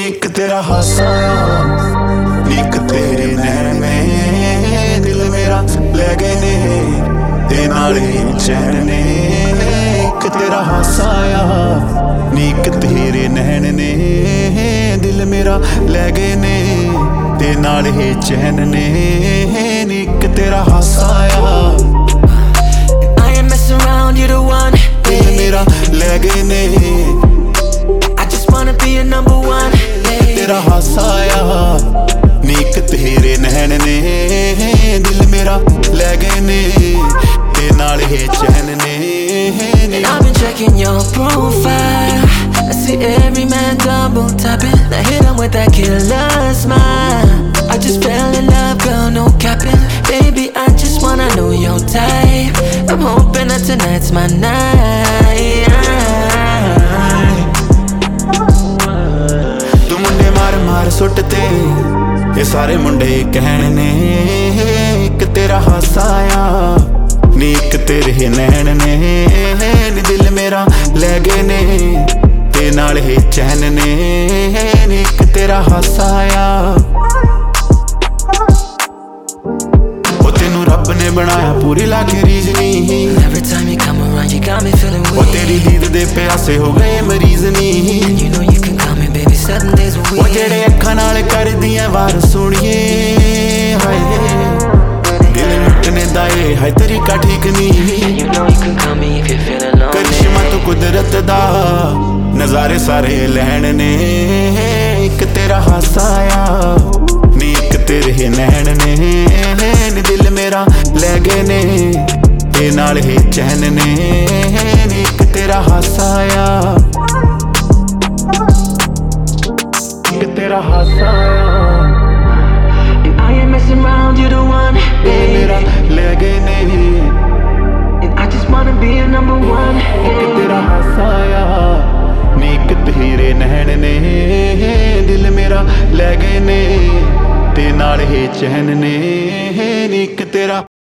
नीक तेरा हासा नीक तेरे नैन में दिल मेरा ले गए ने ते नाले चैन ने। एक तेरा हासा नीक तेरे नैन ने दिल मेरा ले गए ने ते नाले चैन ने। नीक तेरा हासा around, you're the one, दिल मेरा ले गए ने। I just wanna be a number one, तेरा हासा नीक तेरे नैन ने दिल मेरा ले गए ने ते नाल ही चैन ने। I've been checking your profile, I see every man double tapping. I hit him with that killer smile. I just fell in love, girl, no capping. Baby, I just wanna know your type. I'm hoping that tonight's my night. तू मुंडे मार मार suit ते ये सारे मुंडे कहण ने। एक तेरा हासा नीक तेरे नैन ने दिल मेरा ले गए ने ते नाल ही चैन ने। नीक तेरा हासा तेनू रब ने बनाया पूरी लाके रीज नी। Every time you come around, you got me feeling वो weak. तेरी दीद दे प्यासे हो गए मरीज नी। You know you can call me baby 7 days a वो week. जेड़े अखां नाल कर दियां वार सुनिए हाय दिल लुटने दा ए हाय तरीका ठीक नी। You know you can call me if you're feeling lonely. करिश्मा तो कुदरत दा नजारे सारे लैण ने। एक तेरा हासा नीक तेरे नैन ने दिल मेरा ले गए ने ते नाल ही चैन ने। नीक तेरा हासा नीक तेरा हासा And I ain't messing around, you're the one, दिल मेरा ले गए ने। and I just wanna be a number one. एक तेरा हासा नीक तेरे नैन ने दिल मेरा ले गए ने ते नाल ही चैन ने। नीक तेरा